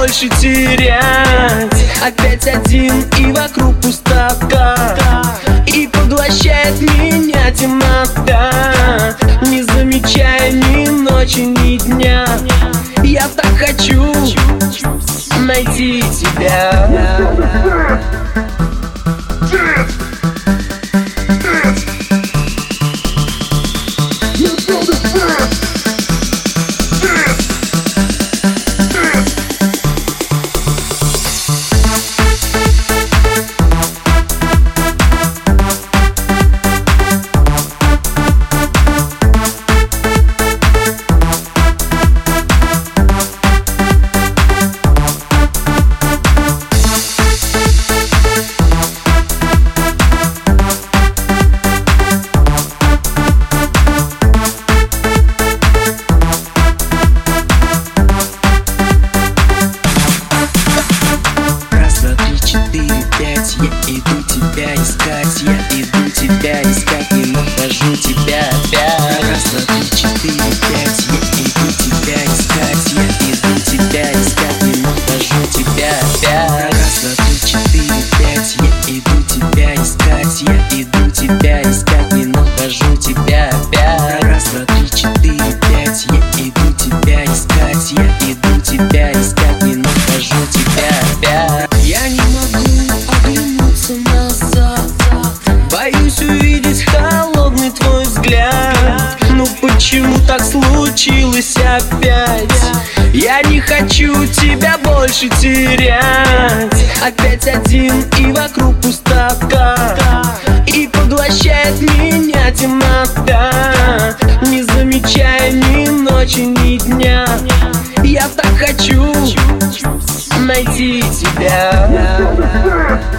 больше терять. Опять один и вокруг пустота, и поглощает меня темнота, не замечая ни ночи, ни дня. Я так хочу найти тебя. Я иду тебя искать, я иду тебя искать, не нахожу тебя опять. Раз, два, три, четыре, пять. Я иду тебя искать, я иду тебя искать, не нахожу тебя опять. Раз, два, три, четыре, пять. Я иду тебя искать, я иду тебя искать, не нахожу тебя опять. Раз, два, три, четыре, пять. Я иду тебя искать, я иду тебя искать, не нахожу тебя опять. Я не могу оглянуться назад, боюсь увидеть холодный твой взгляд. Ну почему так случилось опять? Я не хочу тебя больше терять. Опять один и вокруг пустота, и поглощает меня темнота, не замечая ни ночи, ни дня. Я так хочу найти тебя.